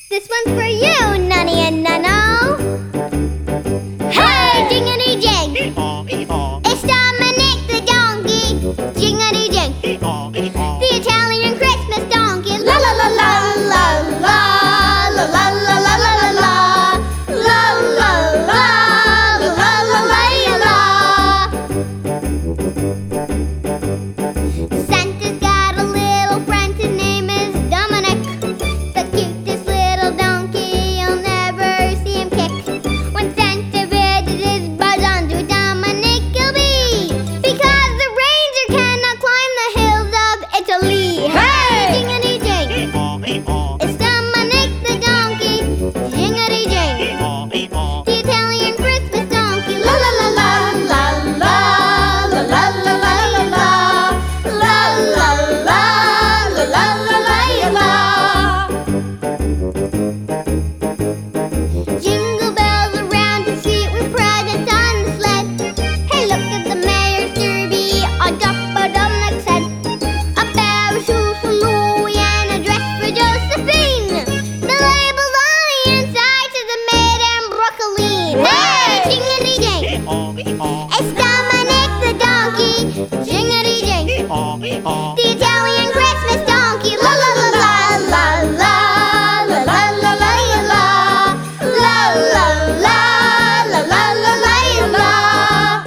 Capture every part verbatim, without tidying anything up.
This one's for you, Nunny and Nunno. Hey, jingity jing! It's Dominic the donkey. Jingity jing! The Italian Christmas donkey. La la la la la la la la la la la la la la la la la la la. Santa's got a little friend. His name is Dominic. The cutest little donkey. You'll never see him kick. When Santa visits his buzz onto Dominic he'll be, because the reindeer cannot climb the hills of Italy. Hey! Jingity jing! It's Dominic the donkey. Jingity jing! The Italian Christmas donkey. La la la la la la la la la la la la la la la la la la la. Jingle bells around his feet with presents on the sled. Hey, look at the mayor's derby on top of Dominic's head. A pair of shoes for Louie and a dress for Josephine. The labels on the inside says the maid and Brooklyn. Hey, jingity jing! It's Dominic the donkey. Jingity jing! The Italian Christmas donkey. La la la la la la la la la la la la la la la la la la.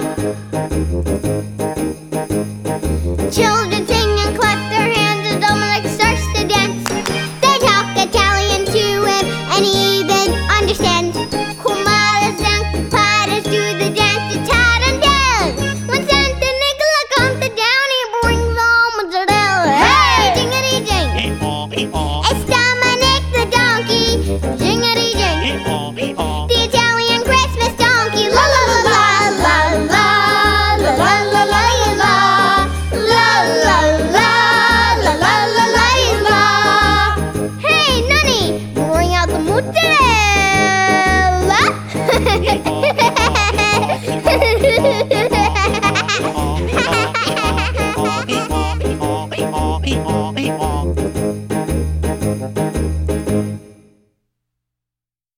Children sing and clap their hands as Dominic starts to dance. They talk Italian to him and he even understands. Kumaras and paras do the dance to Tattendale. When Santa Nicola comes to town, he brings home mozzarella. Hey, jingity jing! It's Dominic the donkey. Jingity jing! The Italian Christmas donkey. La la la la la la la la la la la la la la la la la. Hey, Nunny, bring out the mozzarella.